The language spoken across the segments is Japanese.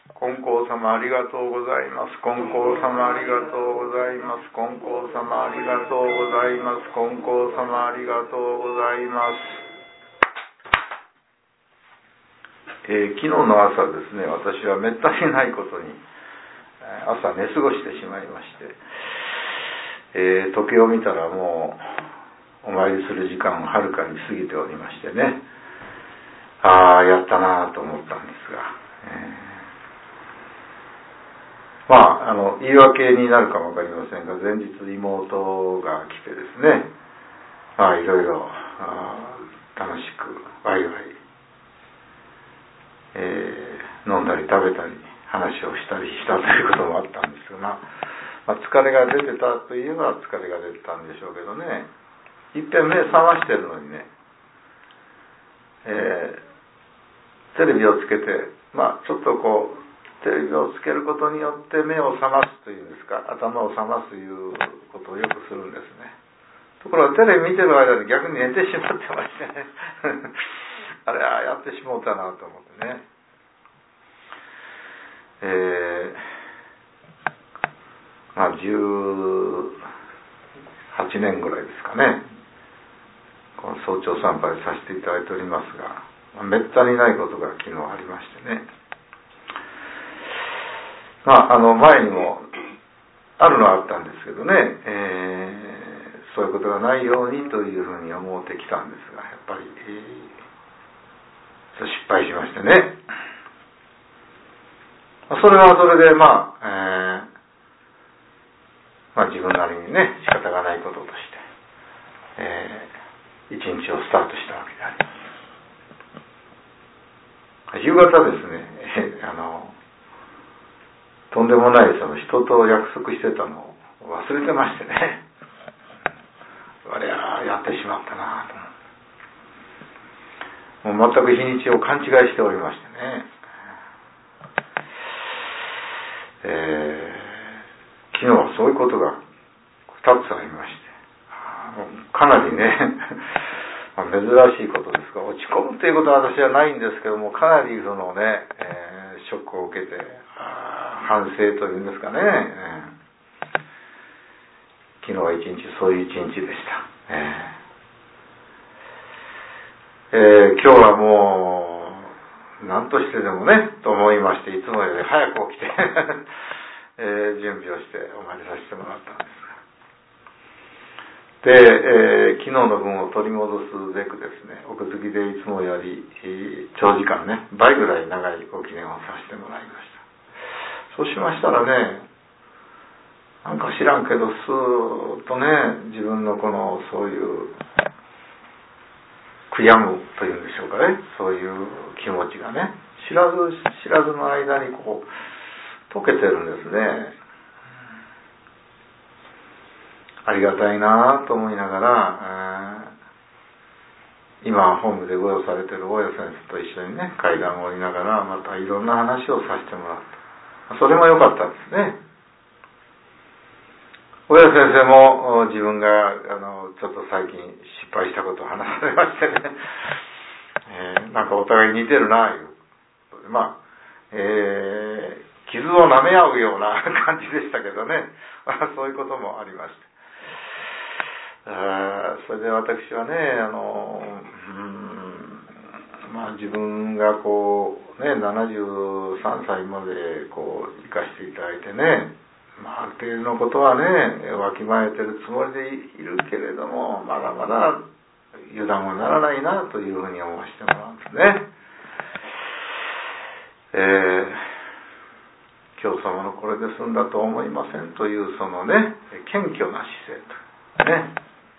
金光様ありがとうございます。金光様ありがとうございます。金光様ありがとうございます。金光様ありがとうございます。昨日の朝ですね、私はめったにないことに朝寝過ごしてしまいまして、時計を見たらもうお参りする時間をはるかに過ぎておりましてね、やったなと思ったんですが、言い訳になるかもわかりませんが、前日妹が来てですね、いろいろ楽しくワイワイ、飲んだり食べたり話をしたりしたということもあったんですが、疲れが出てたといえば疲れが出てたんでしょうけどね、いっぺん目覚ましてるのにね、テレビをつけて、ちょっとテレビをつけることによって目を覚ますというんですか、頭を覚ますということをよくするんですね。ところがテレビ見てる間に逆に寝てしまってましてねあれやってしもうたなと思ってね、18年ぐらいですかね、この早朝参拝させていただいておりますが、めったにないことが昨日ありましてね、前にもあるのはあったんですけどね、そういうことがないようにというふうに思ってきたんですが、やっぱり、失敗しましてね、それはそれで自分なりにね、仕方がないこととして、一日をスタートしたわけであります。夕方ですね、とんでもない人と約束してたのを忘れてましてね、やってしまったなと、もう全く日にちを勘違いしておりましてね、昨日はそういうことが2つありまして、かなりね珍しいことですが、落ち込むということは私はないんですけども、かなりショックを受けて、反省というんですかね、昨日は一日そういう一日でした。今日はもう何としてでもねと思いまして、いつもより早く起きて準備をしてお参りさせてもらったんですが、で、昨日の分を取り戻すべくですね、奥付きでいつもより長時間ね、倍ぐらい長いご記念をさせてもらいました。そうしましたらね、なんか知らんけどスーッとね、自分のそういう悔やむというんでしょうかね、そういう気持ちがね、知らず知らずの間に溶けてるんですね。ありがたいなと思いながら、今本部でご用されている大家先生と一緒にね、会談をしながらまたいろんな話をさせてもらった。それも良かったですね。大家先生も自分がちょっと最近失敗したことを話されましてね、なんかお互い似てるないう傷を舐め合うような感じでしたけどねそういうこともありまして、それで私はね、自分が73歳まで生かしていただいてね、ある程度のことはねわきまえてるつもりでいるけれども、まだまだ油断はならないなというふうに思わせてもらうんですね。教様のこれで済んだと思いませんという謙虚な姿勢とね、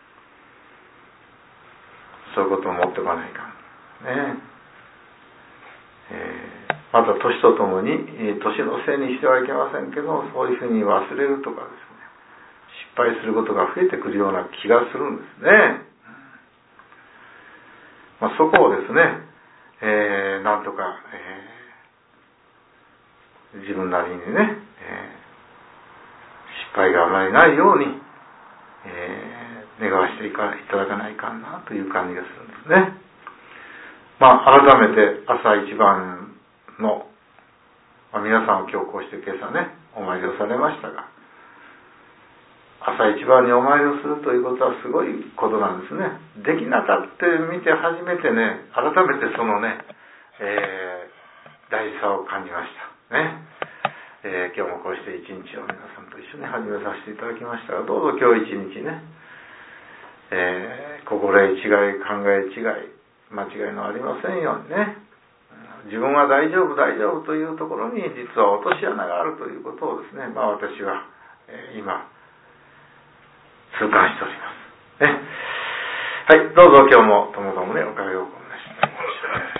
そういうことを持ってこないかね。また年とともに年のせいにしてはいけませんけど、そういうふうに忘れるとかですね、失敗することが増えてくるような気がするんですね。そこをですね、なんとか、自分なりにね、失敗があまりないように、願わせていただかないかなという感じがするんですね。改めて朝一番の皆さんは今日こうして今朝ねお参りをされましたが、朝一番にお参りをするということはすごいことなんですね。できなかった見て初めてね、改めてそのね、大事さを感じましたね。今日もこうして一日を皆さんと一緒に始めさせていただきましたが、どうぞ今日一日ね、心得違い、考え違い、間違いのありませんようにね、自分は大丈夫大丈夫というところに実は落とし穴があるということをですね、私は、今痛感しておりますね。はい、どうぞ今日もともどもねおかげをお願いします。